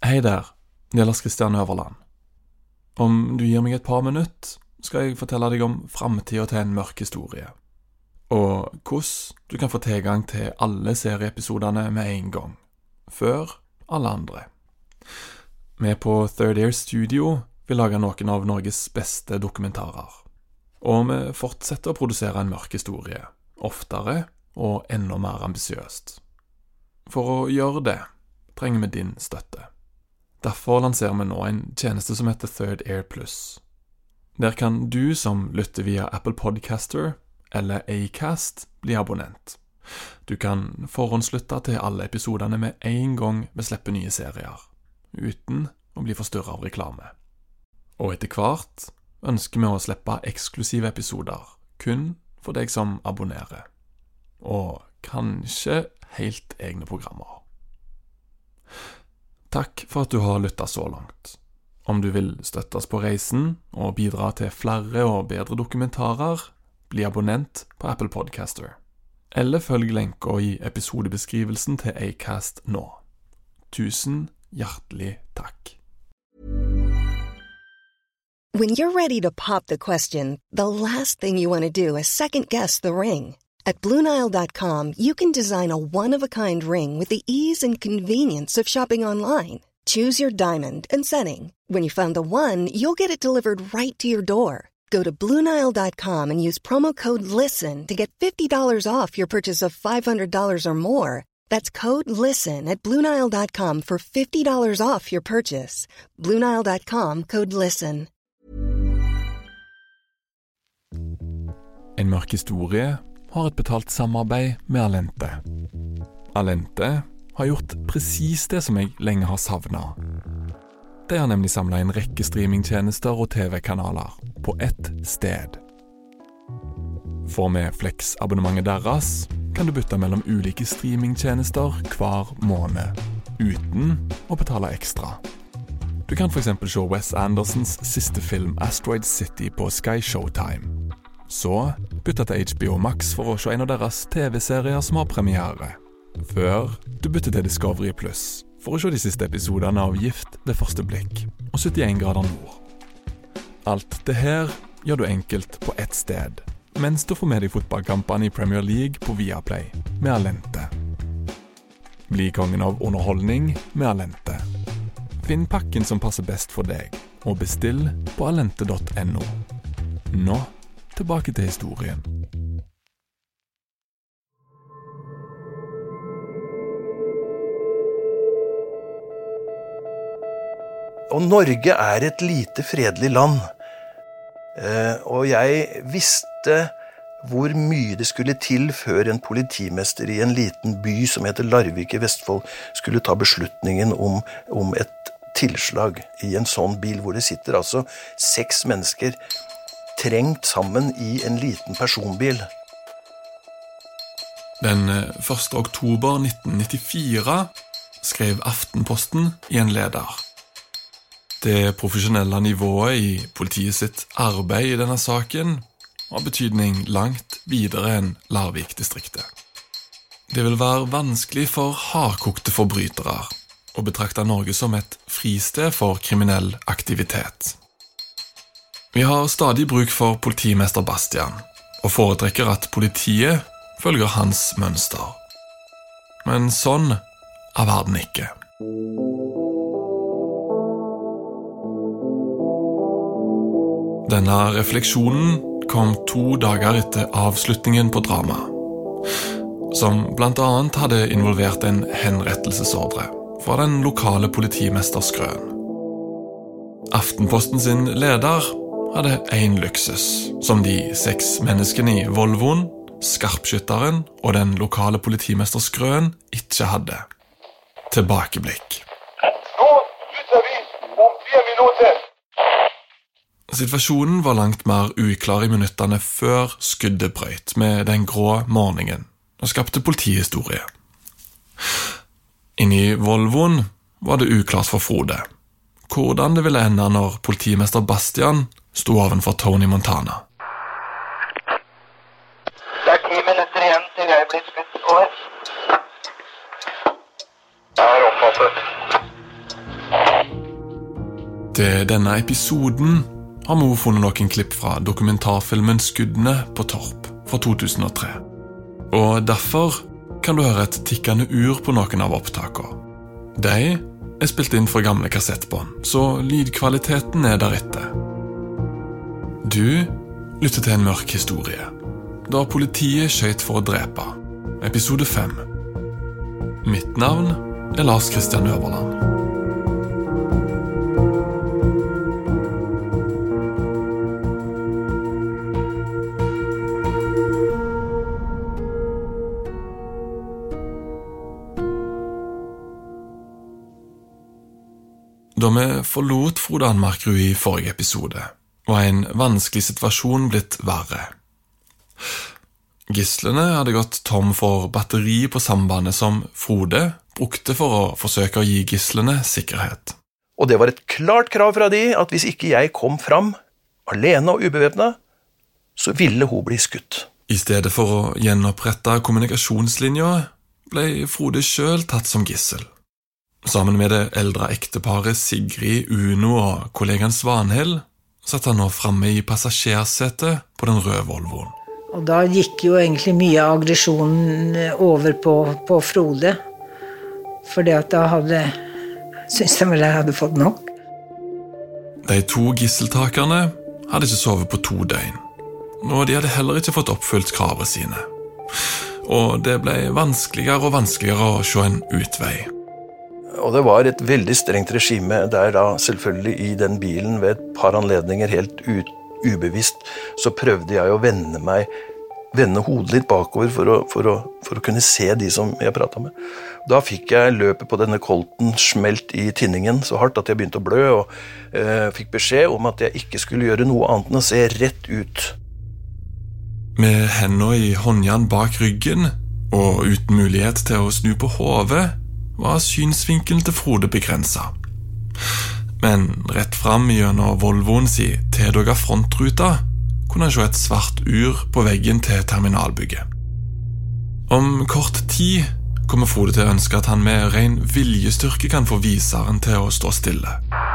Hei der, det er Lars Kristian Øverland. Om du gir meg et par minutter, skal jeg fortelle deg om fremtiden til en mørk historie, og hvordan du kan få tilgang til alle serieepisodene med en gang, før alle andre. Vi på Third Air Studio vil lage noen av Norges beste dokumentarer, og vi fortsetter å produsere en mørk historie, oftere og enda mer ambisiøst. For å gjøre det, trenger vi din støtte. Derfor lanserer vi nå en tjeneste som heter Third Air Plus. Der kan du som lytter via Apple Podcaster eller Acast bli abonnent. Du kan forhåndslytte til alle episodene med en gang vi slipper nye serier, uten å bli forstyrret av reklame. Og etter hvert ønsker vi å slippe eksklusive episoder, kun for deg som abonnerer. Og kanskje helt egne programmer. Takk for at du har lyttet så langt. Om du vil støtte oss på reisen og bidra til flere og bedre dokumentarer, bli abonnent på Apple Podcaster. Eller følg lenka i episodebeskrivelsen til Acast nå. Tusen hjertelig takk. When you're ready to pop the question, the last thing you want to do is second-guess the ring. At BlueNile.com, you can design a one-of-a-kind ring with the ease and convenience of shopping online. Choose your diamond and setting. When you find the one, you'll get it delivered right to your door. Go to BlueNile.com and use promo code LISTEN to get $50 off your purchase of $500 or more. That's code LISTEN at BlueNile.com for $50 off your purchase. BlueNile.com, code LISTEN. En mørk historie har et betalt samarbeid med Allente. Allente har gjort precis det som jeg lenge har savnet. De har nemlig samlet en rekke streamingtjenester og TV-kanaler på ett sted. For med Flex-abonnementet deres kan du bytte mellom ulike streamingtjenester hver måned, uten å betale ekstra. Du kan for eksempel se Wes Andersons siste film Asteroid City på Sky Showtime. Så bytte til HBO Max for å se en av deres TV-serier som har premiere. Før du bytter til Discovery Plus for å se de siste episodene av Gift ved første blikk og 71 grader nord. Alt det her gjør du enkelt på ett sted, mens du får med deg fotballkampene i Premier League på Viaplay med Allente. Bli kongen av underholdning med Allente. Finn pakken som passer best for deg, og bestill på allente.no. Nå tilbake til historien. Og Norge er et lite fredelig land. Og jeg visste hvor mye det skulle til før en politimester i en liten by som heter Larvik i Vestfold skulle ta beslutningen om et tilslag i en sånn bil hvor det sitter altså 6 mennesker trengt sammen i en liten personbil. Den 1. oktober 1994 skrev Aftenposten i en leder. Det profesjonelle nivået i politiet sitt arbeid i denne saken har betydning langt videre enn Larvik-distriktet. Det vil være vanskelig for hardkokte forbrytere å betrakte Norge som et fristed for kriminell aktivitet. Vi har stadig bruk for politimester Bastian, og foretrekker at politiet følger hans mønster. Men sånn er verden ikke. Denne refleksjonen kom 2 dager etter avslutningen på drama, som blant annet hadde involvert en henrettelsesordre fra den lokale politimester Skrøn. Aftenposten sin leder hadde en luksus, som de 6 menneskene i Volvoen, skarpskytteren og den lokale politimester Skrøn ikke hadde. Tilbakeblikk. Nå slutter vi om 4 minutter. Situasjonen var langt mer uklar i minuttene før skuddet brøt med den grå morgenen og skapte politihistorie. Inni Volvoen var det uklart for Frode hvordan det ville ende når politimester Bastian sto ovenfor Tony Montana. Det er 10 minutter igjen til jeg blir skutt over. Det er oppfattet. Til denne episoden har vi funnet noen klipp fra dokumentarfilmen Skuddene på Torp fra 2003. Og derfor kan du høre et tikkende ur på noen av opptakene. De er spilt inn fra gamle kassettbånd, så lydkvaliteten er deretter. Du lytter til en mørk historie, da politiet skjøt for å drepe. Episode 5. Mitt navn er Lars Kristian Øverland. Da vi forlot Frode Anmarkrud i forrige episode, var en vanskelig situasjon blitt verre. Gislene hadde gått tom for batteri på sambandet som Frode brukte for å forsøke å gi gislene sikkerhet. Og det var et klart krav fra de at hvis ikke jeg kom fram, alene og ubevæpnet, så ville hun bli skutt. I stedet for å gjenopprette kommunikasjonslinja, ble Frode selv tatt som gissel. Sammen med det eldre ekteparet Sigrid Uno og kollegaen Svanhild satt han nå fremme i passasjersetet på den røde Volvoen. Og da gikk jo egentlig mye av aggresjonen over på Frode, fordi at da syntes jeg vel jeg hadde fått nok. De 2 gisseltakerne hadde ikke sovet på 2 døgn, og de hadde heller ikke fått oppfylt kravene sine. Og det ble vanskeligere og vanskeligere å se en utvei. Og det var et veldig strengt regime der da selvfølgelig i den bilen ved et par anledninger helt ubevisst så prøvde jeg å vende hodet litt bakover for å kunne se de som jeg pratet med. Da fikk jeg løpet på denne kolten smelt i tinningen så hardt at jeg begynte å blø og fikk beskjed om at jeg ikke skulle gjøre noe annet enn å se rett ut. Med hendene i håndjern bak ryggen og uten mulighet til å snu på hodet var synsvinkelen til Frode begrenset. Men rett frem gjennom Volvoen si tedøga frontruta kunne han se et svart ur på veggen til terminalbygget. Om kort tid kommer Frode til å ønske at han med ren viljestyrke kan få viseren til å stå stille.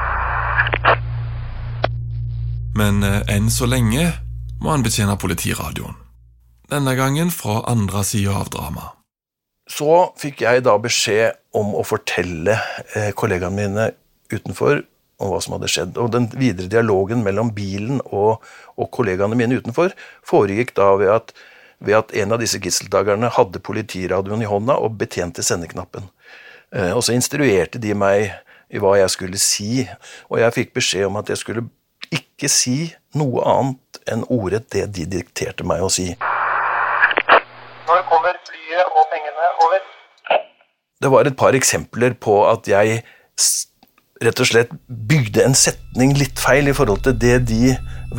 Men enn så lenge må han betjene politiradioen. Denne gangen fra andre siden av drama. Så fikk jeg da beskjed om å fortelle kollegaene mine utenfor om hva som hadde skjedd. Og den videre dialogen mellom bilen og kollegaene mine utenfor foregikk da ved at en av disse gisseltakerne hadde politiradioen i hånda og betjente sendeknappen. Og så instruerte de meg i hva jeg skulle si, og jeg fikk beskjed om at jeg skulle ikke si noe annet enn ordrett det de dikterte meg å si. Når kommer flyet og pengene over? Det var et par eksempler på at jeg rett og slett bygde en setning litt feil i forhold til det de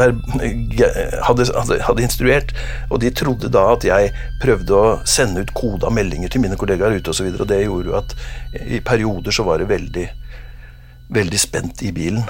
hadde instruert, og de trodde da at jeg prøvde å sende ut koda meldinger til mine kollegaer ute og så videre, og det gjorde jo at i perioder så var det veldig, veldig spent i bilen.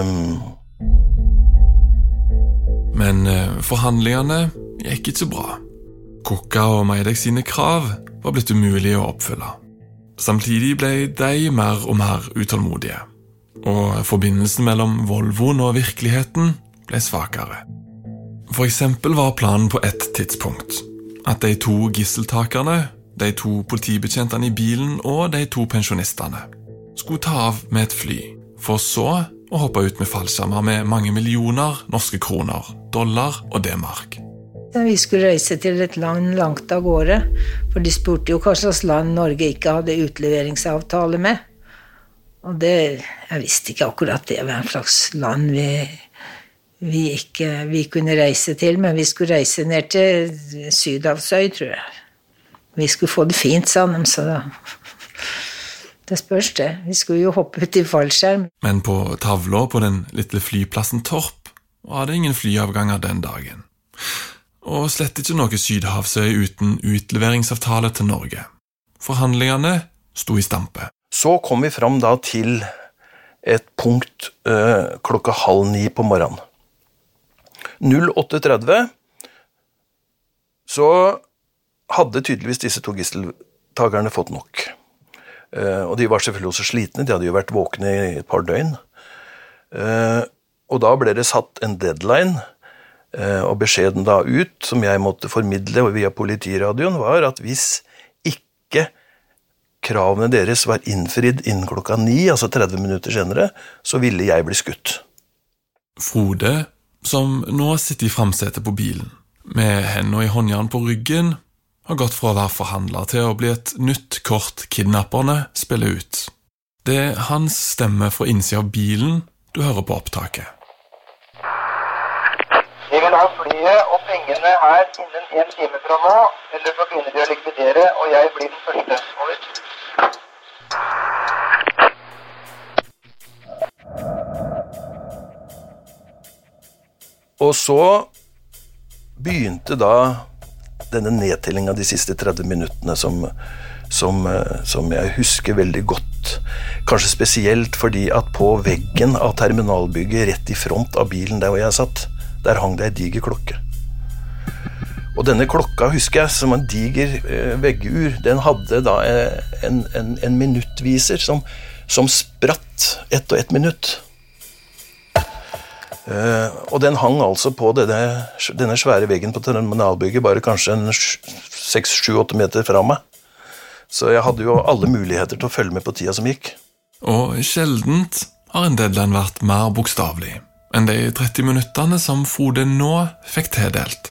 Men forhandlingene gikk ikke så bra. Kokka og Meidek sine krav var blitt umulig å oppfylle. Samtidig ble de mer og mer utålmodige, og forbindelsen mellom Volvoen og virkeligheten ble svakere. For eksempel var planen på et tidspunkt at de 2 gisseltakerne, de 2 politibetjentene i bilen og de 2 pensjonistene skulle ta av med et fly, for så å hoppe ut med fallskjermer med mange millioner norske kroner, dollar og D-mark. Vi skulle reise til et land langt av gårde, for de spurte jo hva slags land Norge ikke hadde utleveringsavtale med. Og jeg visste ikke akkurat det var en slags land vi kunne reise til, men vi skulle reise ned til Sydhavsøy, tror jeg. Vi skulle få det fint, sa de, så det spørs det. Vi skulle jo hoppe ut i fallskjerm. Men på tavla på den lille flyplassen Torp var det ingen flyavganger den dagen. Og slett ikke noe Sydhavsøy uten utleveringsavtale til Norge. Forhandlingene sto i stampe. Så kom vi fram da til et punkt 8:30 på morgenen. 08:30 så hadde tydeligvis disse 2 gisseltakerne fått nok. Og de var selvfølgelig også slitne, de hadde jo vært våkne i et par døgn. Og da ble det satt en deadline, og beskjeden da ut, som jeg måtte formidle via politiradioen, var at hvis ikke kravene deres var innfridd innen 9:00, altså 30 minutter senere, så ville jeg bli skutt. Frode, som nå sitter i framsetet på bilen, med hendene i håndjern på ryggen, har gått fra å være forhandler til å bli et nytt kort kidnapperne spiller ut. Det er hans stemme fra innsiden av bilen du hører på opptaket. Vi vil ha flyet og pengene her innen 1 time fra nå, eller så begynner de å likvidere, og jeg blir den første. Over. Og så begynte da denne nedtellingen av de siste 30 minuttene som jeg husker veldig godt. Kanskje spesielt fordi at på veggen av terminalbygget rett i front av bilen der hvor jeg satt, der hang det en diger klokke. Og denne klokka husker jeg som en diger veggur. Den hadde da en minuttviser som spratt 1 og 1 minutt. Og den hang altså på denne svære veggen på terminalbygget bare kanskje 6-7-8 meter fra meg. Så jeg hadde jo alle muligheter til å følge med på tida som gikk. Og sjeldent har en deadline vært mer bokstavelig enn de 30 minuttene som Frode nå fikk tildelt.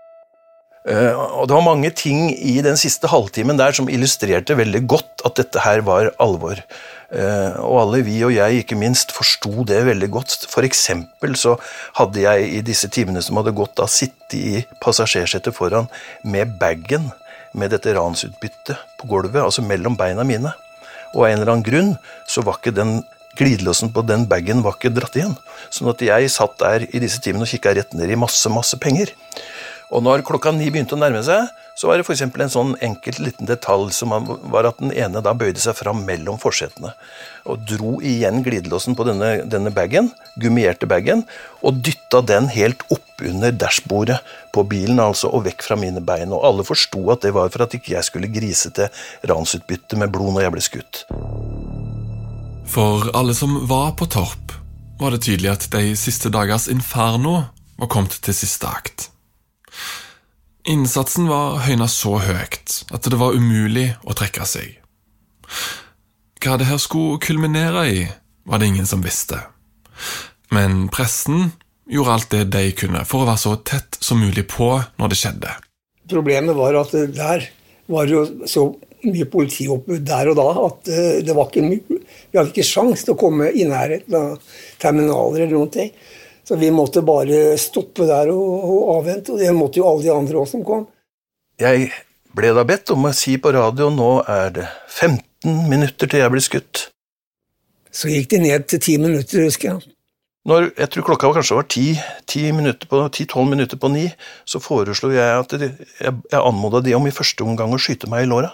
Og det var mange ting i den siste halvtimen der som illustrerte veldig godt at dette her var alvor. Og alle vi og jeg ikke minst forstod det veldig godt. For eksempel så hadde jeg i disse timene som hadde gått da sittet i passasjersetet foran med baggen med dette ransutbyttet på gulvet, altså mellom beina mine. Og av en eller annen grunn så var ikke den glidelåsen på den baggen var ikke dratt igjen. Sånn at jeg satt der i disse timene og kikket rett ned i masse penger. Og når 9:00 begynte å nærme seg, så var det for eksempel en sånn enkelt liten detalj som var at den ene da bøyde seg fram mellom forsetene og dro igjen glidelåsen på denne baggen, gummierte baggen, og dytta den helt opp under dashbordet på bilen, altså, og vekk fra mine bein. Og alle forsto at det var for at ikke jeg skulle grise til ransutbytte med blod når jeg ble skutt. For alle som var på Torp, var det tydelig at de siste dagers inferno var kommet til siste akt. Innsatsen var høynet så høyt at det var umulig å trekke seg. Hva det her skulle kulminere i, var det ingen som visste. Men pressen gjorde alt det de kunne for å være så tett som mulig på når det skjedde. Problemet var at der var jo så mye politioppbud der og da at det var ikke mulig. Vi hadde ikke sjans til å komme i nærheten av terminaler eller noen ting. Så vi måtte bare stoppe der og avvente, og det måtte jo alle de andre også som kom. Jeg ble da bedt om å si på radio, nå er det 15 minutter til jeg ble skutt. Så gikk de ned til 10 minutter, husker jeg. Jeg tror klokka kanskje var 10-12 minutter på 9, så foreslo jeg at jeg anmodet de om i første omgang å skyte meg i låra.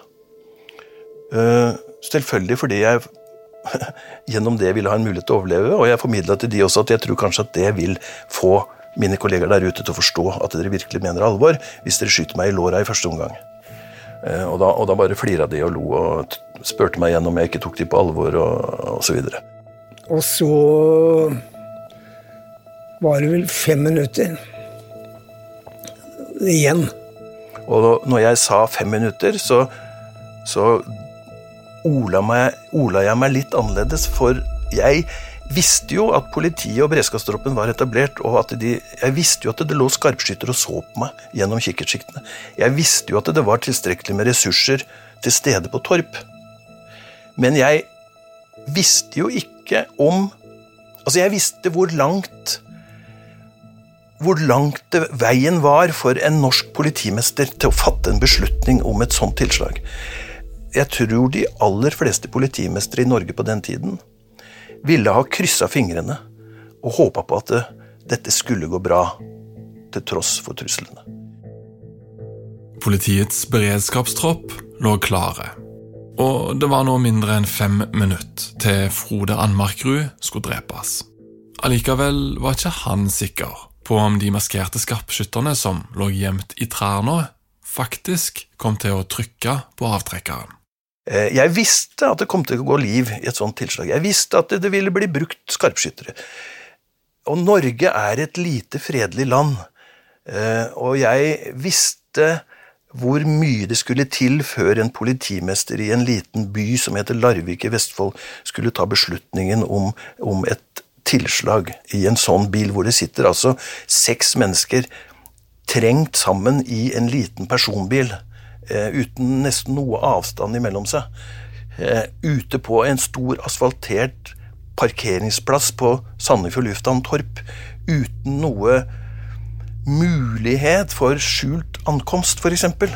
Selvfølgelig fordi jeg gjennom det ville ha en mulighet til å overleve, og jeg formidlet til de også at jeg tror kanskje at det vil få mine kolleger der ute til å forstå at dere virkelig mener alvor, hvis dere skyter meg i låra i første omgang. Og da bare fliret de og lo og spurte meg igjen om jeg ikke tok de på alvor og så videre. Og så var det vel 5 minutter igjen. Og når jeg sa 5 minutter, så ola jeg meg litt annerledes, for jeg visste jo at politiet og beredskapstroppen var etablert, og at jeg visste jo at det lå skarpskytter og så på meg gjennom kikkertsiktene. Jeg visste jo at det var tilstrekkelig med ressurser til stede på Torp. Men jeg visste jo ikke jeg visste hvor langt veien var for en norsk politimester til å fatte en beslutning om et sånt tilslag. Jeg tror de aller fleste politimestere i Norge på den tiden ville ha krysset fingrene og håpet på at dette skulle gå bra, til tross for truslene. Politiets beredskapstropp lå klare, og det var nå mindre enn 5 minutter til Frode Anmarkrud skulle drepes. Allikevel var ikke han sikker på om de maskerte skarpskytterne som lå gjemt i trærne faktisk kom til å trykke på avtrekkeren. Jeg visste at det kom til å gå liv i et sånt tilslag. Jeg visste at det ville bli brukt skarpskyttere. Og Norge er et lite fredelig land. Og jeg visste hvor mye det skulle til før en politimester i en liten by som heter Larvik i Vestfold skulle ta beslutningen om et tilslag i en sånn bil hvor det sitter altså 6 mennesker trengt sammen i en liten personbil uten nesten noe avstand imellom seg, ute på en stor asfaltert parkeringsplass på Sandefjord lufthavn Torp, uten noe mulighet for skjult ankomst, for eksempel.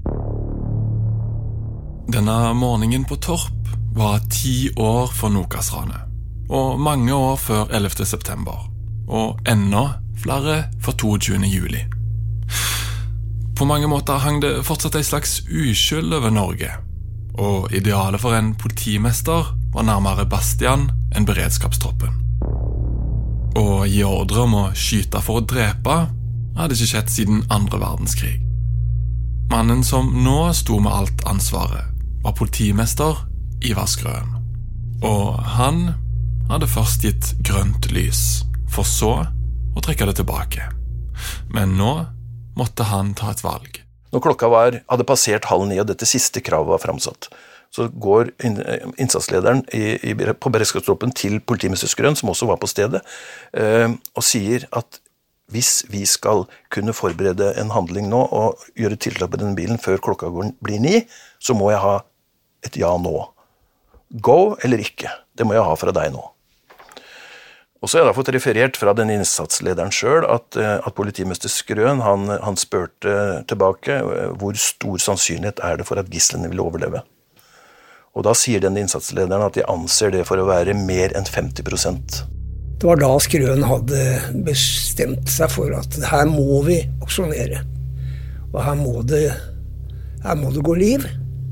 Denne morgenen på Torp var 10 år for Nokas-ranet, og mange år før 11. september, og enda flere for 22. juli. På mange måter hang det fortsatt en slags uskyld over Norge, og idealet for en politimester var nærmere Bastian enn beredskapstroppen. Å gi ordre om å skyte for å drepe hadde ikke skjedd siden 2. verdenskrig. Mannen som nå sto med alt ansvaret, var politimester Ivar Skrøen. Og han hadde først gitt grønt lys, for så å trekke det tilbake. Men nå måtte han ta et valg. Når klokka hadde passert 8:30 og dette siste kravet var framsatt, så går innsatslederen på beredskapstroppen til politimester Skrøen, som også var på stedet, og sier at hvis vi skal kunne forberede en handling nå og gjøre tiltak på denne bilen før klokka blir 9, så må jeg ha et ja nå. Go eller ikke, det må jeg ha fra deg nå. Og så har jeg da fått referert fra den innsatslederen selv at politimester Skrøen, han spørte tilbake hvor stor sannsynlighet er det for at gislene vil overleve. Og da sier den innsatslederen at de anser det for å være mer enn 50%. Det var da Skrøen hadde bestemt seg for at her må vi aksjonere. Og her må det gå liv.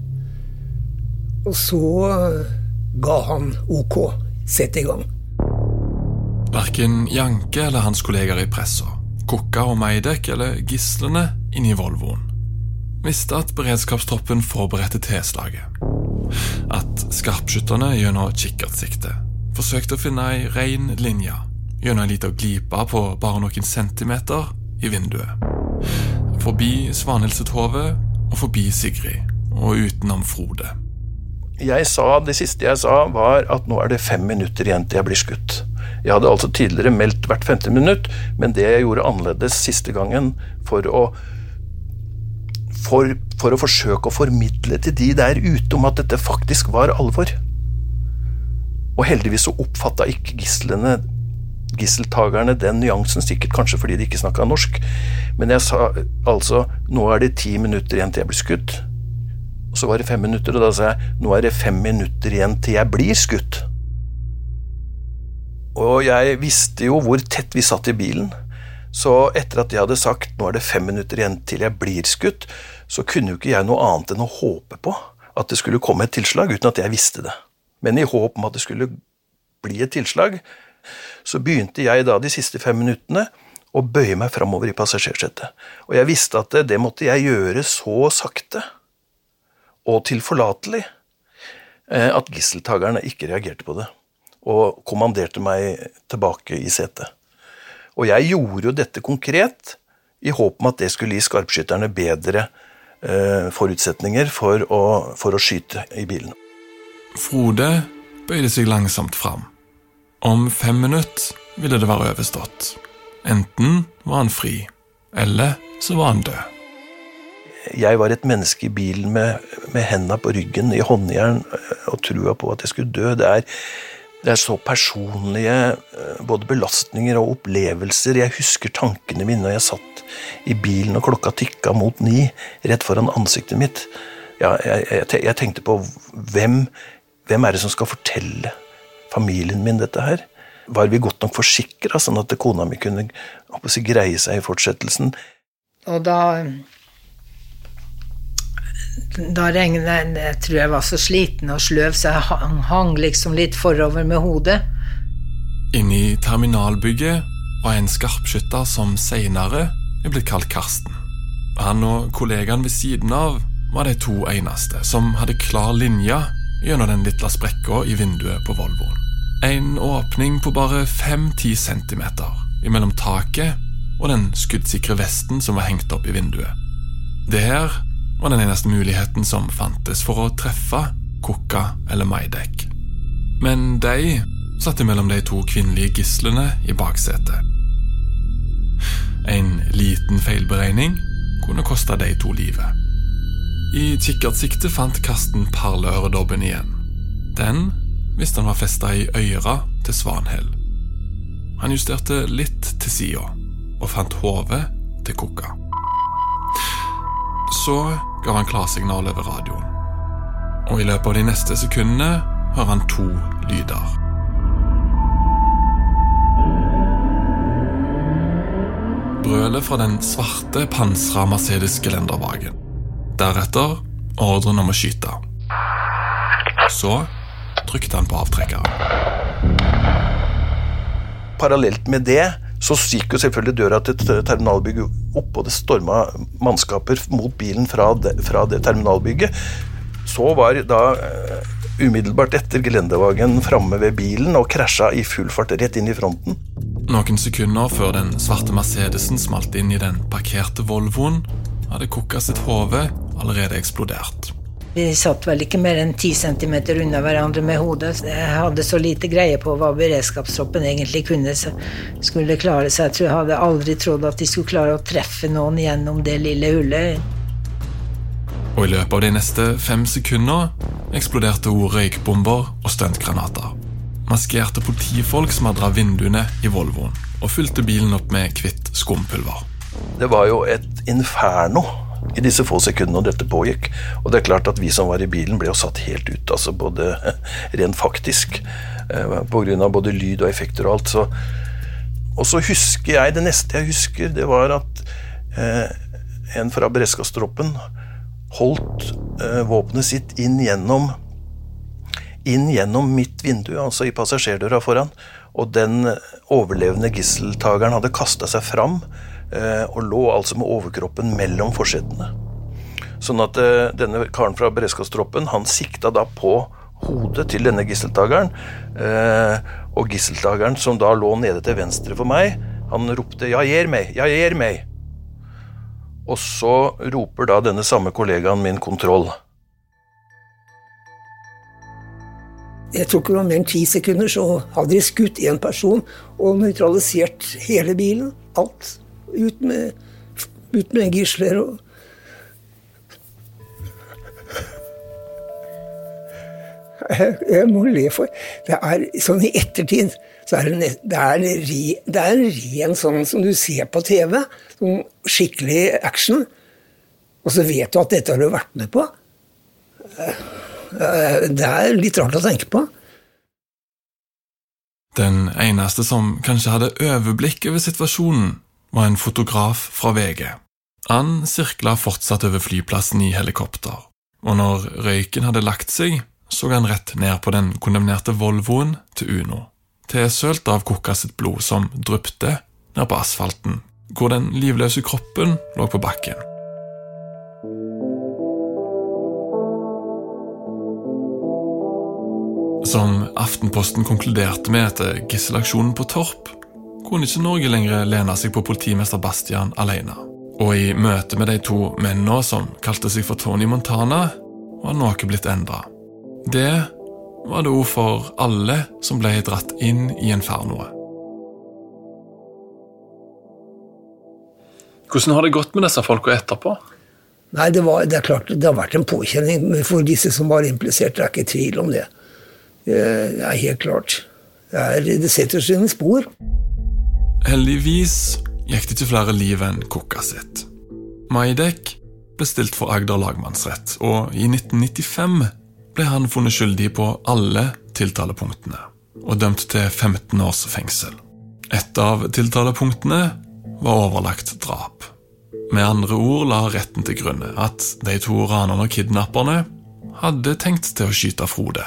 Og så ga han OK, sett i gang. Hverken Janke eller hans kolleger i pressa, Kokka og Meidek eller gislene inne i Volvoen, visste at beredskapstroppen forberedte tilslaget. At skarpskytterne gjennom kikkertsikte forsøkte å finne en ren linje gjennom en liten glipe på bare noen centimeter i vinduet. Forbi Svanhildshove og forbi Sigrid, og utenom Frode. Det siste jeg sa var at nå det 5 minutter igjen til jeg blir skutt. Jeg hadde altså tidligere meldt hvert 50 minutt, men det jeg gjorde annerledes siste gangen for å forsøke å formidle til de der ute om at dette faktisk var alvor. Og heldigvis så oppfattet ikke gisseltagerne den nyansen, sikkert kanskje fordi de ikke snakket norsk, men jeg sa altså, nå det 10 minutter igjen til jeg blir skutt. Og så var det 5 minutter, og da sa jeg, nå det 5 minutter igjen til jeg blir skutt. Og jeg visste jo hvor tett vi satt i bilen, så etter at jeg hadde sagt, nå det 5 minutter igjen til jeg blir skutt, så kunne jo ikke jeg noe annet enn å håpe på at det skulle komme et tilslag, uten at jeg visste det. Men i håp om at det skulle bli et tilslag, så begynte jeg da de siste 5 minuttene å bøye meg fremover i passasjersettet. Og jeg visste at det måtte jeg gjøre så sakte og tilforlatelig at gisseltagerne ikke reagerte på det, og kommanderte meg tilbake i setet. Og jeg gjorde jo dette konkret i håp om at det skulle gi skarpskytterne bedre forutsetninger for å skyte i bilen. Frode bøyde seg langsomt fram. Om 5 minutter ville det være overstått. Enten var han fri, eller så var han død. Jeg var et menneske i bilen med hendene på ryggen i håndjern og trua på at jeg skulle dø. Det så personlige både belastninger og opplevelser. Jeg husker tankene mine når jeg satt i bilen og klokka tikket mot 9 rett foran ansiktet mitt. Ja, jeg tenkte på hvem det som skal fortelle familien min dette her? Var vi godt nok forsikret, sånn at kona mi kunne greie seg i fortsettelsen? Og da regnet jeg tror jeg var så sliten og sløv, så jeg hang liksom litt forover med hodet. Inne i terminalbygget var en skarpskytter som senere blitt kalt Karsten. Han og kollegaen ved siden av var de to eneste som hadde klar linje gjennom den lille sprekka i vinduet på Volvoen. En åpning på bare 5-10 centimeter mellom taket og den skuddsikre vesten som var hengt opp i vinduet. Det her var den eneste muligheten som fantes for å treffe Kukka eller Majdek. Men de satt mellom de to kvinnelige gislene i baksetet. En liten feilberegning kunne koste de to livet. I kikkertsiktet fant Karsten parleøredobben igjen. Den visste han var festet i øyra til Svanhild. Han justerte litt til siden og fant hodet til Kukka. Så gav han klarsignal over radioen. Og i løpet av de neste sekundene hører han 2 lyder. Brølet fra den svarte pansra Mercedes-gelendervagen. Deretter ordren om å skyte. Så trykte han på avtrekkeren. Parallelt med det så gikk jo selvfølgelig døra til terminalbygget opp, og det stormet mannskaper mot bilen fra det terminalbygget. Så var da umiddelbart etter gelendervagen framme ved bilen og krasja i full fart rett inn i fronten. Noen sekunder før den svarte Mercedesen smalt inn i den parkerte Volvoen, hadde Kukka sitt hode allerede eksplodert. Vi satt vel ikke mer enn 10 centimeter unna hverandre med hodet. Jeg hadde så lite greie på hva beredskapstroppen egentlig kunne, så skulle klare seg. Jeg tror jeg hadde aldri trodd at de skulle klare å treffe noen gjennom det lille hullet. Og i løpet av de neste 5 sekunder eksploderte røykbomber og stuntgranater. Maskerte politifolk smadra vinduene i Volvoen og fylte bilen opp med kvitt skumpulver. Det var jo et inferno i disse få sekundene dette pågikk, og det er klart at vi som var i bilen ble jo satt helt ut, altså både rent faktisk, på grunn av både lyd og effekter og alt. Og så husker jeg, det neste jeg husker, det var at en fra beredskapstroppen holdt våpenet sitt inn gjennom mitt vindu, altså i passasjerdøra foran, og den overlevende gisseltageren hadde kastet seg fram, og lå altså med overkroppen mellom forsetene. Sånn at denne karen fra beredskapstroppen, han sikta da på hodet til denne gisseltageren, og gisseltageren som da lå nede til venstre for meg, han ropte, «Ja, gjer meg!» Og så roper da denne samme kollegaen min kontroll. Jeg tror ikke det var mer enn 10 sekunder, så hadde de skutt en person og neutralisert hele bilen, alt. Ut med gisler og jeg må le for det er sånn i ettertid så det er en ren sånn som du ser på TV, sånn skikkelig action, og så vet du at dette har du vært med på. Det er litt rart å tenke på. Den eneste som kanskje hadde overblikk over situasjonen var en fotograf fra VG. Han sirkla fortsatt over flyplassen i helikopter, og når røyken hadde lagt seg, så han rett ned på den kondemnerte Volvoen til Uno, tilsølt av Kukka sitt blod som dryppte ned på asfalten, hvor den livløse kroppen lå på bakken. Som Aftenposten konkluderte med etter gisselaksjonen på Torp, kunne ikke Norge lenger lene seg på politimester Bastian alene. Og i møte med de 2 mennene som kalte seg for Tony Montana, var noe blitt endret. Det var det ord for alle som ble dratt inn i infernoet. Hvordan har det gått med disse folka etterpå? Nei, det er klart, det har vært en påkjenning for disse som var implisert, det er ikke tvil om det. Det er helt klart. Det setter sine spor. Heldigvis gikk det ikke flere liv enn Kukka sitt. Majdek ble stilt for Agder lagmannsrett, og i 1995 ble han funnet skyldig på alle tiltalepunktene, og dømt til 15 års fengsel. Et av tiltalepunktene var overlagt drap. Med andre ord la retten til grunne at de 2 ranerne og kidnapperne hadde tenkt til å skyte Frode.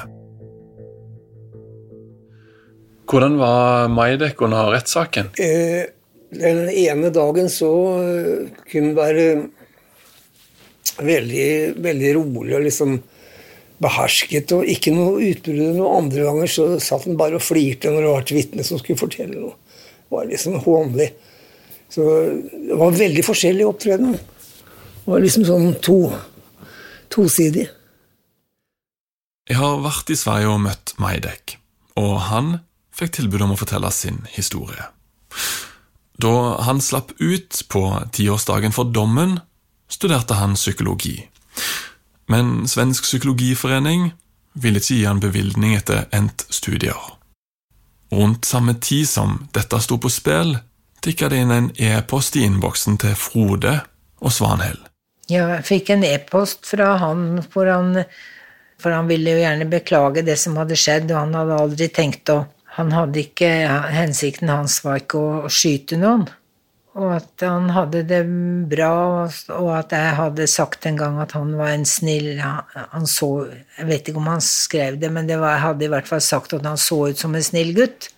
Hvordan var Majdek under rettssaken? Den ene dagen så kunne være veldig, veldig rolig og liksom behersket, og ikke noe utbrudd. Noen andre ganger så satt han bare og flirte når det var et vitne som skulle fortelle noe. Det var liksom hånlig. Så det var veldig forskjellig opptreden. Det var liksom sånn tosidig. Jeg har vært i Sverige og møtt Majdek, og han fikk tilbud om å fortelle sin historie. Da han slapp ut på 10-årsdagen for dommen, studerte han psykologi. Men Svensk Psykologiforening ville ikke gi han bevilgning etter endt studier. Rundt samme tid som dette stod på spill, tikket det inn en e-post i innboksen til Frode og Svanhild. Ja, jeg fikk en e-post fra han, for han ville jo gjerne beklage det som hadde skjedd, og han hadde aldri tenkt han hadde ikke, hensikten hans var ikke å skyte noen. Og at han hadde det bra, og at jeg hadde sagt en gang at han var en snill, han så, jeg vet ikke om han skrev det, men jeg hadde i hvert fall sagt at han så ut som en snill gutt.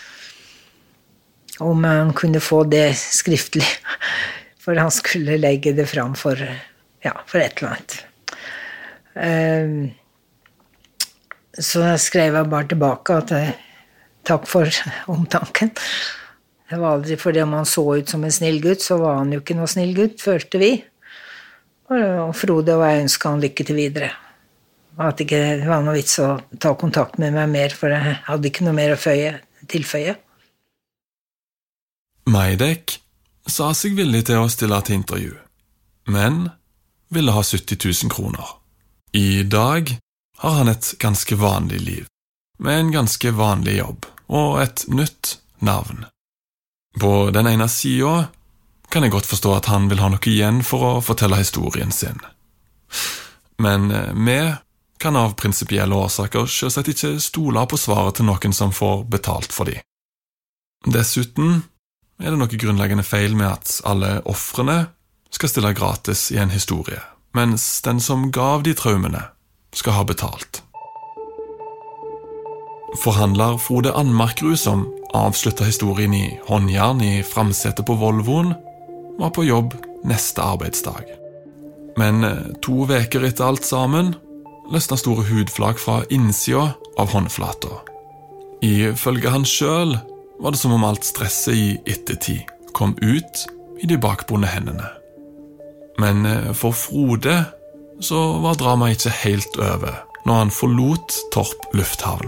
Om han kunne få det skriftlig, for han skulle legge det fram for et eller annet. Så jeg skrev bare tilbake at takk for omtanken. Det var aldri fordi om han så ut som en snill gutt, så var han jo ikke noe snill gutt, følte vi. Og Frode og jeg ønsket han lykke til videre. At det ikke var noe vits å ta kontakt med meg mer, for jeg hadde ikke noe mer å tilføye. Majdek sa seg villig til å stille til intervju, men ville ha 70 000 kroner. I dag har han et ganske vanlig liv, med en ganske vanlig jobb og et nytt navn. På den ene siden kan jeg godt forstå at han vil ha noe igjen for å fortelle historien sin. Men vi kan av prinsipielle årsaker selvsagt ikke stole på svaret til noen som får betalt for dem. Dessuten er det noe grunnleggende feil med at alle ofrene skal stille gratis i en historie, mens den som gav de traumene skal ha betalt. Forhandler Frode Anmarkrud, som avsluttet historien i håndjern i framsetet på Volvoen, var på jobb neste arbeidsdag. Men 2 veker etter alt sammen løsnet store hudflak fra innsida av håndflata. Ifølge han selv var det som om alt stresset i ettertid kom ut i de bakbundne hendene. Men for Frode så var dramaet ikke helt over når han forlot Torp lufthavn.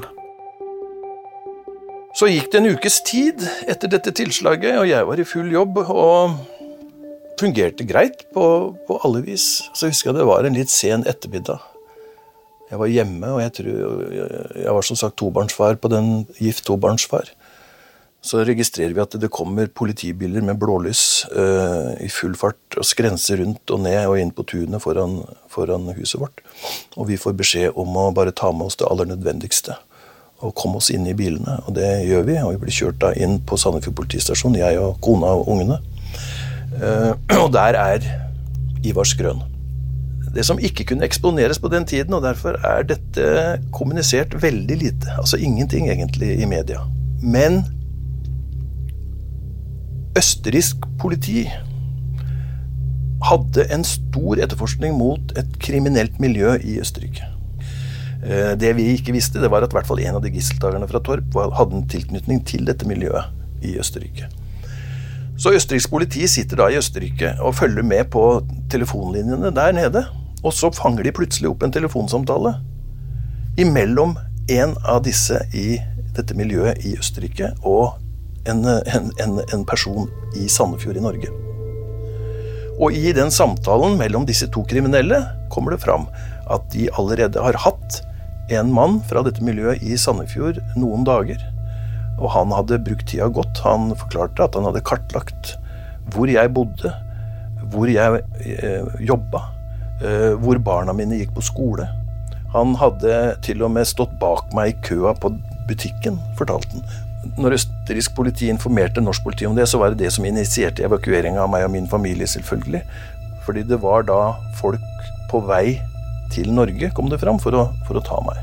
Så gikk det en ukes tid etter dette tilslaget, og jeg var i full jobb og fungerte greit på alle vis. Så husker jeg det var en litt sen ettermiddag. Jeg var hjemme, og jeg var som sagt tobarnsfar på den gift tobarnsfar. Så registrerer vi at det kommer politibiler med blålys i full fart og skrenser rundt og ned og inn på tunet foran huset vårt. Og vi får beskjed om å bare ta med oss det aller nødvendigste og komme oss inn i bilene, og det gjør vi, og vi blir kjørt da inn på Sandefjord politistasjon, jeg og kona og ungene. Og der er Ivar Skrøn. Det som ikke kunne eksponeres på den tiden, og derfor er dette kommunisert veldig lite, altså ingenting egentlig i media. Men østerriksk politi hadde en stor etterforskning mot et kriminelt miljø i Østerrike. Det vi ikke visste, det var at i hvert fall en av de gisseltagerne fra Torp hadde en tilknytning til dette miljøet i Østerrike. Så østerriksk politi sitter da i Østerrike og følger med på telefonlinjene der nede, og så fanger de plutselig opp en telefonsamtale imellom en av disse i dette miljøet i Østerrike og en person i Sandefjord i Norge. Og i den samtalen mellom disse 2 kriminelle kommer det fram at de allerede har hatt en mann fra dette miljøet i Sandefjord noen dager, og han hadde brukt tida godt. Han forklarte at han hadde kartlagt hvor jeg bodde, hvor jeg jobba, hvor barna mine gikk på skole. Han hadde til og med stått bak meg i køa på butikken, fortalte han. Når østerriksk politi informerte norsk politi om det, så var det det som initierte evakueringen av meg og min familie, selvfølgelig. Fordi det var da folk på vei til Norge, kom det fram, for å ta meg.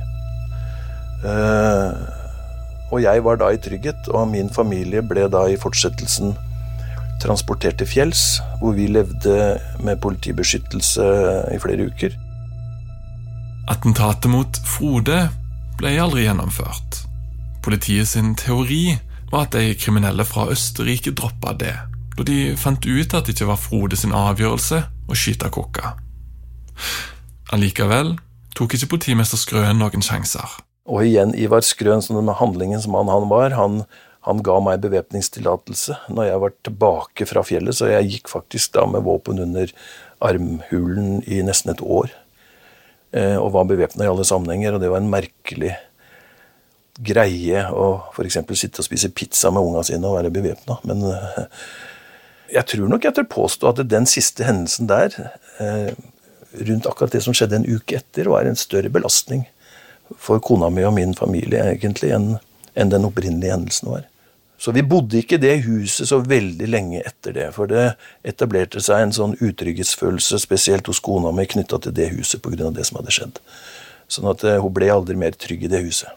Og jeg var da i trygghet, og min familie ble da i fortsettelsen transportert til fjells, hvor vi levde med politibeskyttelse i flere uker. Attentatet mot Frode ble aldri gjennomført. Politiet sin teori var at de kriminelle fra Østerrike droppet det, da de fant ut at det ikke var Frode sin avgjørelse å skyte Kokka. Allikevel tok ikke politimester Skrøen noen sjanser. Og igjen, Ivar Skrøen, som med handlingens mann han var, han ga meg bevæpningstillatelse når jeg var tilbake fra fjellet, så jeg gikk faktisk da med våpen under armhulen i nesten et år, og var bevæpnet i alle sammenhenger, og det var en merkelig greie å for eksempel sitte og spise pizza med unga sine og være bevæpnet. Men jeg tror nok jeg tør påstå at den siste hendelsen der, rundt akkurat det som skjedde en uke etter, var en større belastning for kona mi og min familie egentlig enn den opprinnelige hendelsen var. Så vi bodde ikke i det huset så veldig lenge etter det, for det etablerte seg en sånn utrygghetsfølelse, spesielt hos kona mi, knyttet til det huset på grunn av det som hadde skjedd. Sånn at hun ble aldri mer trygg i det huset.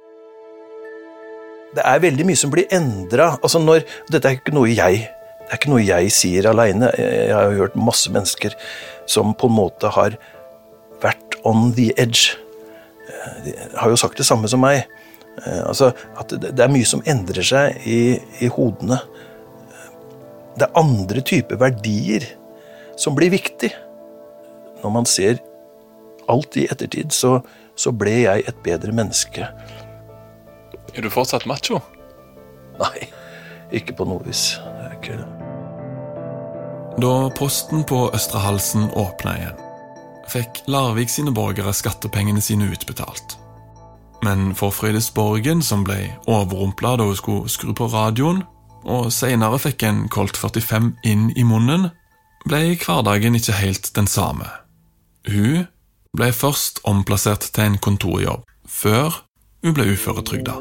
Det er veldig mye som blir endret. Altså dette er ikke noe jeg sier alene. Jeg har jo hørt masse mennesker som på en måte har vært on the edge. De har jo sagt det samme som meg. Altså at det er mye som endrer seg i hodene. Det er andre typer verdier som blir viktig. Når man ser alt i ettertid, så ble jeg et bedre menneske. Er du fortsatt macho? Nei, ikke på noe vis. Det er ikke det. Da posten på Østre Halsen åpnet igjen, fikk Larvik sine borgere skattepengene sine utbetalt. Men for Frøydis Borgen, som ble overrumplet da hun skulle skru på radioen, og senere fikk en Colt 45 inn i munnen, ble hverdagen ikke helt den samme. Hun ble først omplassert til en kontorjobb, før hun ble uføretrygda.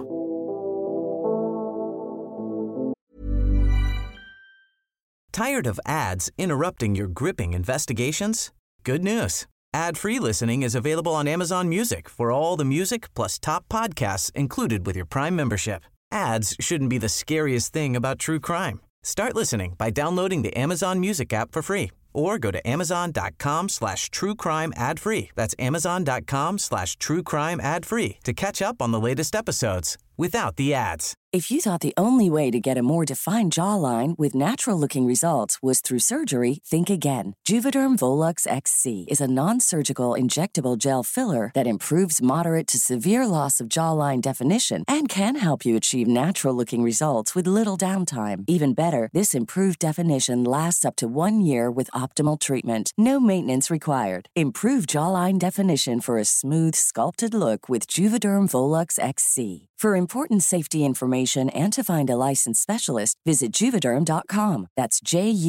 Tired of ads interrupting your gripping investigations? Good news. Ad-free listening is available on Amazon Music for all the music plus top podcasts included with your Prime membership. Ads shouldn't be the scariest thing about true crime. Start listening by downloading the Amazon Music app for free or go to amazon.com/truecrime ad-free. That's amazon.com/truecrime ad-free to catch up on the latest episodes without the ads. If you thought the only way to get a more defined jawline with natural-looking results was through surgery, think again. Juvederm Volux XC is a non-surgical injectable gel filler that improves moderate to severe loss of jawline definition and can help you achieve natural-looking results with little downtime. Even better, this improved definition lasts up to 1 year with optimal treatment. No maintenance required. Improve jawline definition for a smooth, sculpted look with Juvederm Volux XC. For important safety information and to find a licensed specialist, visit Juvederm.com. That's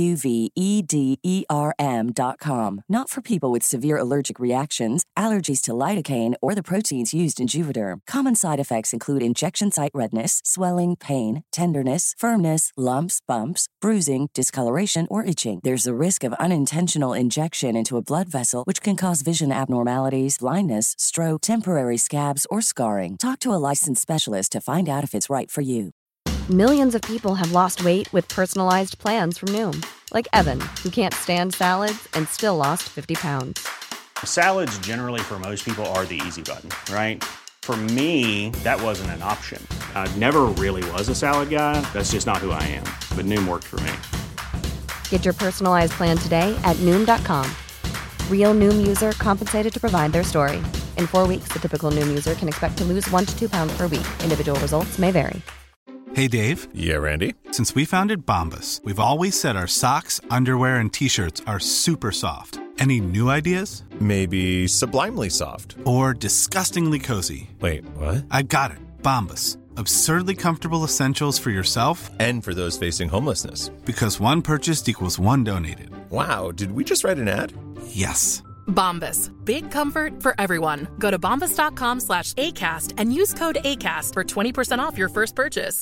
JUVEDERM.com. Not for people with severe allergic reactions, allergies to lidocaine, or the proteins used in Juvederm. Common side effects include injection site redness, swelling, pain, tenderness, firmness, lumps, bumps, bruising, discoloration, or itching. There's a risk of unintentional injection into a blood vessel, which can cause vision abnormalities, blindness, stroke, temporary scabs, or scarring. Talk to a licensed specialist to find out if it's right for you. Millions of people have lost weight with personalized plans from Noom. Like Evan, who can't stand salads and still lost 50 pounds. Salads generally for most people are the easy button, right? For me, that wasn't an option. I never really was a salad guy. That's just not who I am. But Noom worked for me. Get your personalized plan today at Noom.com. Real Noom user compensated to provide their story. In 4 weeks, the typical Noom user can expect to lose 1 to 2 pounds per week. Individual results may vary. Hey, Dave. Yeah, Randy. Since we founded Bombas, we've always said our socks, underwear, and T-shirts are super soft. Any new ideas? Maybe sublimely soft. Or disgustingly cozy. Wait, what? I got it. Bombas. Absurdly comfortable essentials for yourself and for those facing homelessness. Because one purchased equals one donated. Wow, did we just write an ad? Yes. Bombas. Big comfort for everyone. Go to bombas.com/ACAST and use code ACAST for 20% off your first purchase.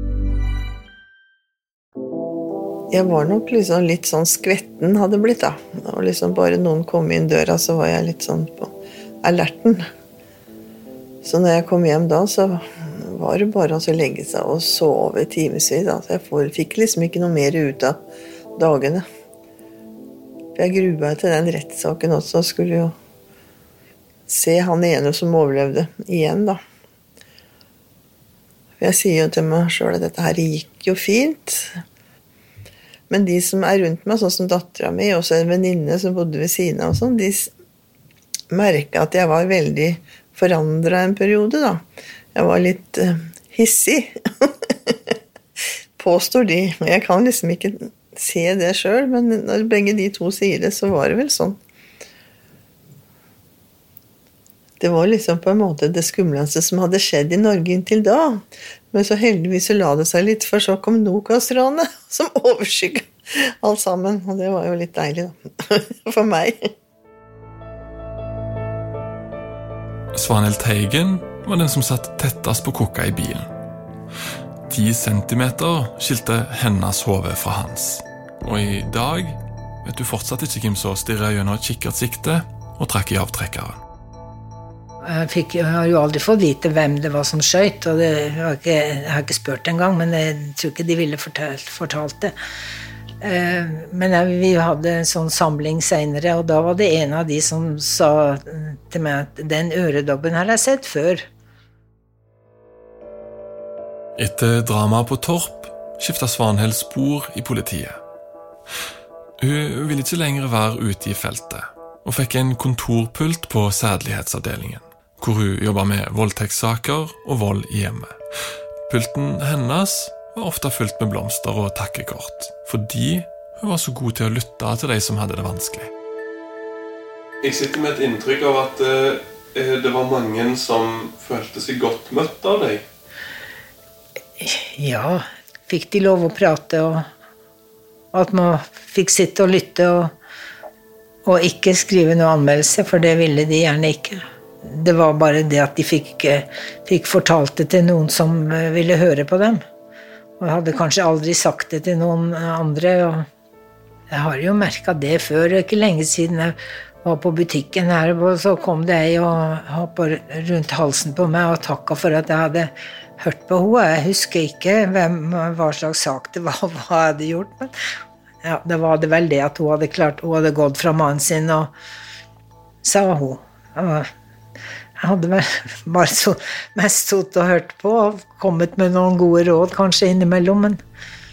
Jeg var nok liksom litt sånn skvetten hadde blitt da. Og liksom bare noen kom inn døra, så var jeg litt sånn på alerten. Så når jeg kom hjem da, så var det bare å legge seg og sove timesvis. Altså jeg fikk liksom ikke noe mer ut av dagene. For jeg gruet meg til den rettssaken også, skulle jo se han ene som overlevde igjen da. For jeg sier jo til meg selv at dette her gikk jo fint. Men de som rundt meg, sånn som datteren min, også en venninne som bodde ved siden av, og sånn, de merket at jeg var veldig forandret en periode da. Jeg var litt hissig. Påstår de. Jeg kan liksom ikke se det selv, men når begge de to sier det, så var det vel sånn. Det var liksom på en måte det skumleste som hadde skjedd i Norge inntil da. Men så heldigvis så la det seg litt, for så kom Nokas-ranet som overskygget alt sammen. Og det var jo litt deilig da, for meg. Svanhild Teigen var den som satt tettest på kokka i bilen. 10 centimeter skilte hennes hode fra hans. Og i dag vet du fortsatt ikke hvem som stirret gjennom et kikkertsikte og trakk i avtrekkeren. Jeg har jo aldri fått vite hvem det var som skjøt, og jeg har ikke spurt en gang, men jeg tror ikke de ville fortalt det. Men vi hadde en sånn samling senere, og da var det en av de som sa til meg at den øredobben har jeg sett før. Etter dramaet på Torp skiftet Svanhild spor i politiet. Hun ville ikke lenger være ute i feltet, og fikk en kontorpult på sædlighetsavdelingen, hvor hun jobbet med voldtektssaker og vold i hjemmet. Pulten hennes var ofte fylt med blomster og takkekort, fordi hun var så god til å lytte til de som hadde det vanskelig. Jeg sitter med et inntrykk av at det var mange som følte seg godt møtt av deg. Ja, fikk de lov å prate, og at man fikk sitte og lytte, og ikke skrive noe anmeldelse, for det ville de gjerne ikke. Det var bare det at de fikk fortalt det til noen som ville høre på dem. Og jeg hadde kanskje aldri sagt det til noen andre, og jeg har jo merket det før, ikke lenge siden jeg var på butikken her, og så kom det ei og hoppet rundt halsen på meg og takket for at jeg hadde hørt på henne. Jeg husker ikke hva slags sak det var, hva jeg hadde gjort, men ja, det var det vel det at hun hadde gått fra mannen sin, og sa hun. Og jeg hadde vel bare mest suttet og hørt på, og kommet med noen gode råd kanskje innimellom, men...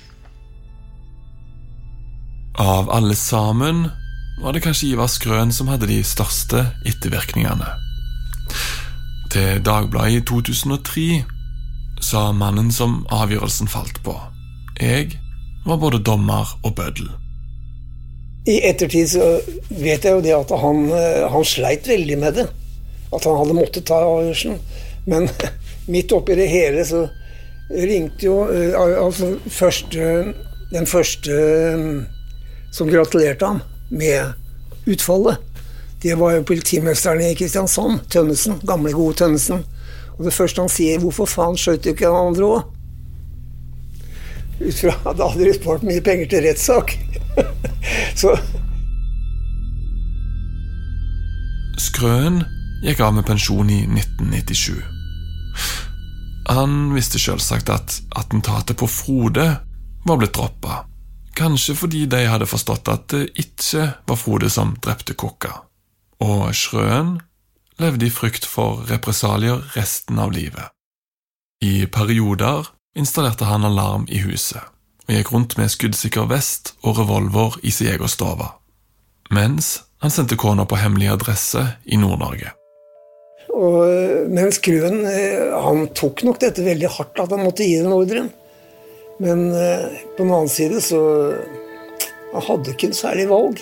Av alle sammen var det kanskje Ivar Skrøen som hadde de største ettervirkningene. Til Dagbladet i 2003 sa mannen som avgjørelsen falt på: «Jeg var både dommer og bøddel.» I ettertid så vet jeg jo det at han sleit veldig med det. At han hadde måttet ta avgjørelsen. Men midt oppi det hele så ringte jo den første som gratulerte ham med utfallet. Det var jo politimesteren i Kristiansand, Tønnesen, gamle gode Tønnesen. Og det første han sier: «Hvorfor faen skjøt du ikke den andre også?» Ut fra at hadde de spart mye penger til rettssak. Så Skrøen gikk av med pensjon i 1997. Han visste selvsagt at attentatet på Frode var blitt droppet. Kanskje fordi de hadde forstått at det ikke var Frode som drepte Kokka. Og Skrøen levde i frykt for represalier resten av livet. I perioder installerte han alarm i huset, og gikk rundt med skuddsikker vest og revolver i sin egen stova, mens han sendte kona på hemmelig adresse i Nord-Norge. Men Skrøen, han tok nok dette veldig hardt, at han måtte gi den ordren. Men på den annen side så han hadde ikke en særlig valg.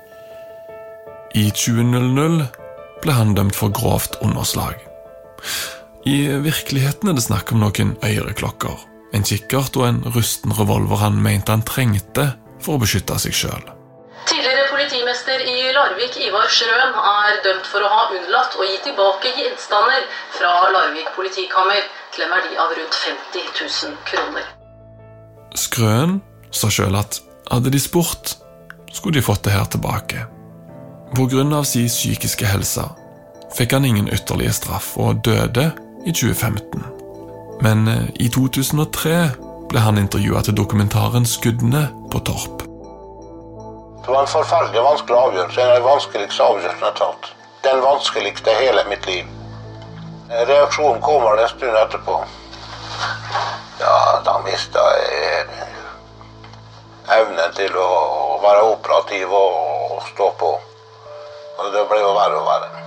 I 2000 ble han dømt for grovt underslag. I virkeligheten er det snakk om noen øreklokker, en kikkert og en rusten revolver han mente han trengte for å beskytte seg selv. Tidligere politimester i Larvik, Ivar Skrøen, er dømt for å ha unnlatt å gi tilbake gjenstander fra Larvik politikammer til en verdi av rundt 50 000 kroner. Skrøen sa selv at hadde de spurt, skulle de fått det her tilbake. På grunn av sin psykiske helse fikk han ingen ytterligere straff og døde i 2015. Men i 2003 ble han intervjuet til dokumentaren Skuddene på Torp. Det var en forferdelig vanskelig avgjørelse, en av de vanskeligste avgjørelsene jeg har tatt. Den vanskeligste i hele mitt liv. Reaksjonen kommer en stund etterpå. Ja, da mistet jeg evnen til å være operativ og stå på. Og det ble jo verre og verre.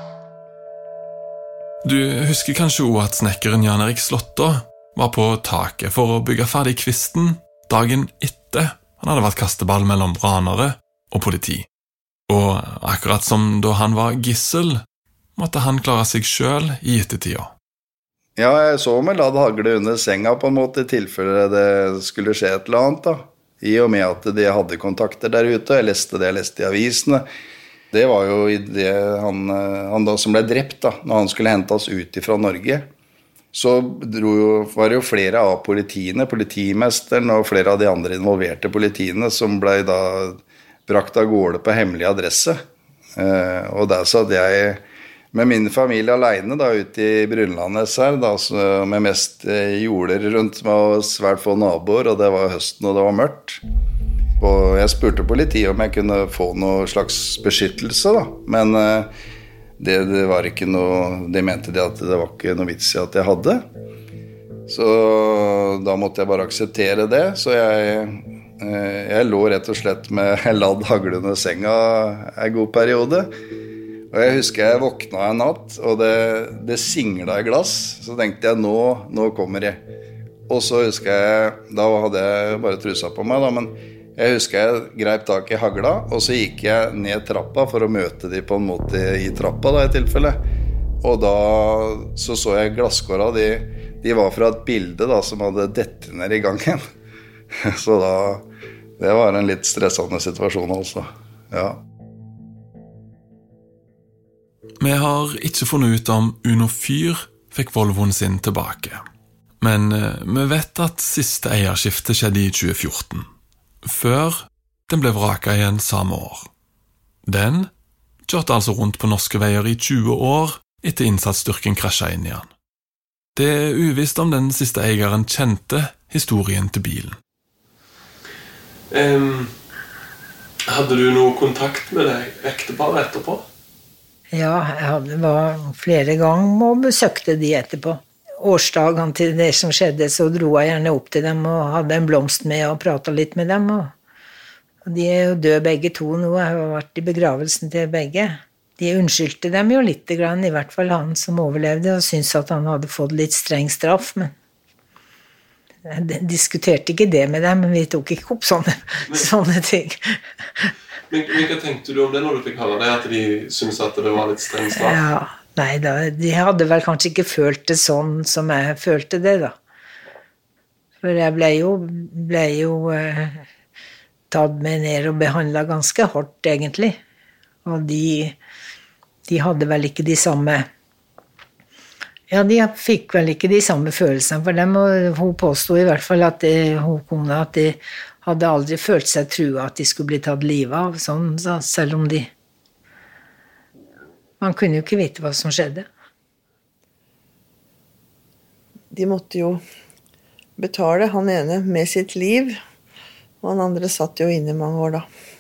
Du husker kanskje også at snekkeren Jan Erik Slåtta var på taket for å bygge ferdig kvisten dagen etter han hadde vært kasteball mellom ranere og politi. Og akkurat som da han var gissel, måtte han klare seg selv i ettertida. Ja, jeg så meg la det hagle under senga på en måte, i tilfelle det skulle skje et eller annet da. I og med at de hadde kontakter der ute, jeg leste det jeg leste i avisene. Det var jo i det han da som ble drept da, når han skulle hentes ut fra Norge. Så var det jo flere av politiene, politimesteren og flere av de andre involverte politiene som ble da brakt av gårde på hemmelig adresse. Og der satt jeg med min familie alene da, ute i Brunlandes her, da, med mest jorder rundt meg og svært få naboer, og det var høsten og det var mørkt. Og jeg spurte politiet om jeg kunne få noe slags beskyttelse da, men det var ikke noe, de mente de at det var ikke noe vits i at jeg hadde. Så da måtte jeg bare akseptere det, så jeg lå rett og slett med ladd hagle under senga en god periode. Og jeg husker jeg våkna en natt, og det singlet i glass. Så tenkte jeg, nå kommer jeg. Og så husker jeg, da hadde jeg bare trusa på meg da, men jeg husker jeg greip tak i hagla, og så gikk jeg ned trappa for å møte de på en måte i trappa da, i tilfelle. Og da så jeg glasskåra, de var fra et bilde da, som hadde dettet ned i gangen. Så da, det var en litt stressende situasjon altså, ja. Vi har ikke funnet ut om Uno Fyr fikk Volvoen sin tilbake. Men vi vet at siste eierskifte skjedde i 2014, før den ble vraket igjen samme år. Den kjørte altså rundt på norske veier i 20 år etter innsatsstyrken krasjet inn i han. Det er uvisst om den siste eieren kjente historien til bilen. Hadde du noe kontakt med deg ekteparet etterpå? Ja, jeg var flere ganger og besøkte de etterpå. Årsdagen til det som skjedde, så dro jeg gjerne opp til dem og hadde en blomst med og pratet litt med dem. Og de er jo døde begge to nå, jeg har vært i begravelsen til begge. De unnskyldte dem jo litt grann, i hvert fall han som overlevde, og syntes at han hadde fått litt streng straff, men jeg diskuterte ikke det med dem, men vi tok ikke opp sånne ting. Men hva tenkte du om det når du fikk høre det, at de syntes at det var litt streng straff? Ja, nei da, de hadde vel kanskje ikke følt det sånn som jeg følte det da. For jeg ble jo tatt med ned og behandlet ganske hardt egentlig. Og de hadde vel ikke de samme... Ja, de fikk vel ikke de samme følelsene for dem, og hun påstod i hvert fall at kona at de hadde aldri følt seg trua at de skulle bli tatt livet av, sånn, selv om man kunne jo ikke vite hva som skjedde. De måtte jo betale han ene med sitt liv, og han andre satt jo inne i mange år da.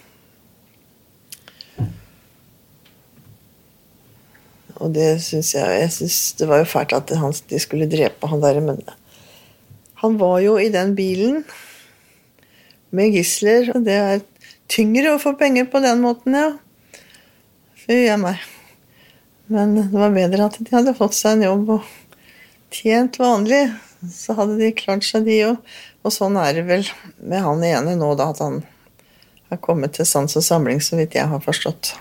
Og det synes det var jo fælt at de skulle drepe han der, men han var jo i den bilen med gisler, og det er tyngre å få penger på den måten, ja. Fy jeg meg. Men det var bedre at de hadde fått seg en jobb og tjent vanlig, så hadde de klart seg de jo. Og sånn er det vel med han ene nå da, at han har kommet til sans og samling, så vidt jeg har forstått.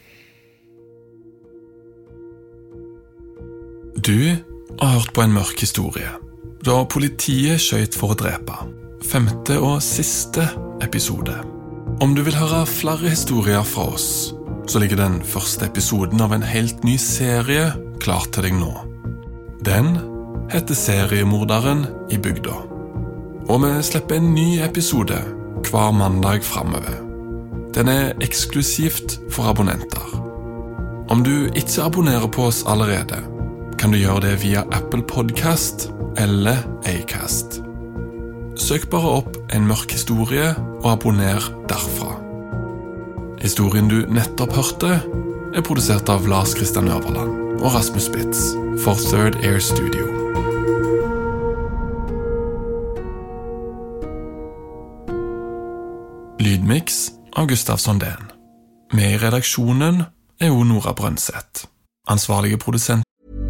Du har hørt på en mørk historie, da politiet skjøt for å drepe. 5. og siste episode. Om du vil høre flere historier fra oss, så ligger den første episoden av en helt ny serie klar til deg nå. Den heter Seriemorderen i bygda. Og vi slipper en ny episode hver mandag fremover. Den er eksklusivt for abonnenter. Om du ikke abonnerer på oss allerede, kan du gjøre det via Apple Podcast eller Acast. Søk bare opp En mørk historie og abonner derfra. Historien du nettopp hørte produsert av Lars Christian Øverland og Rasmus Spitz for Third Air Studio. Lydmix av Gustav Sondén. Med I redaksjonen jo Nora Brønseth. Ansvarlige produsent.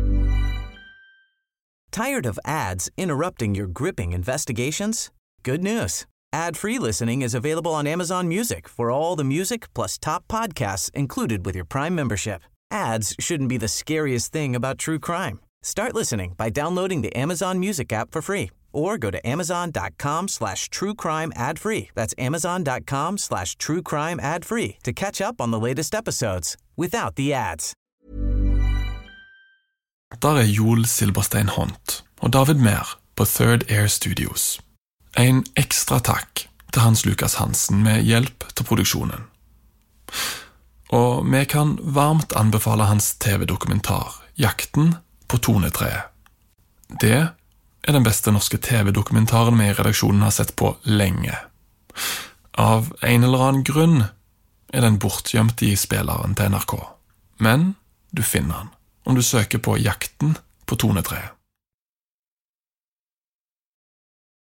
Tired of ads interrupting your gripping investigations? Good news. Ad-free listening is available on Amazon Music for all the music plus top podcasts included with your Prime membership. Ads shouldn't be the scariest thing about true crime. Start listening by downloading the Amazon Music app for free or go to amazon.com/truecrime ad-free. That's amazon.com/truecrime ad-free to catch up on the latest episodes without the ads. Der Joel Silberstein Hont og David Mer på Third Air Studios. En ekstra takk til Hans Lukas Hansen med hjelp til produksjonen. Og vi kan varmt anbefale hans TV-dokumentar Jakten på Tonetreet. Det den beste norske TV-dokumentaren vi I redaksjonen har sett på lenge. Av en eller annen grunn den bortgjemt I spilleren til NRK. Men du finner den om du søker på Jakten på Tonetreet.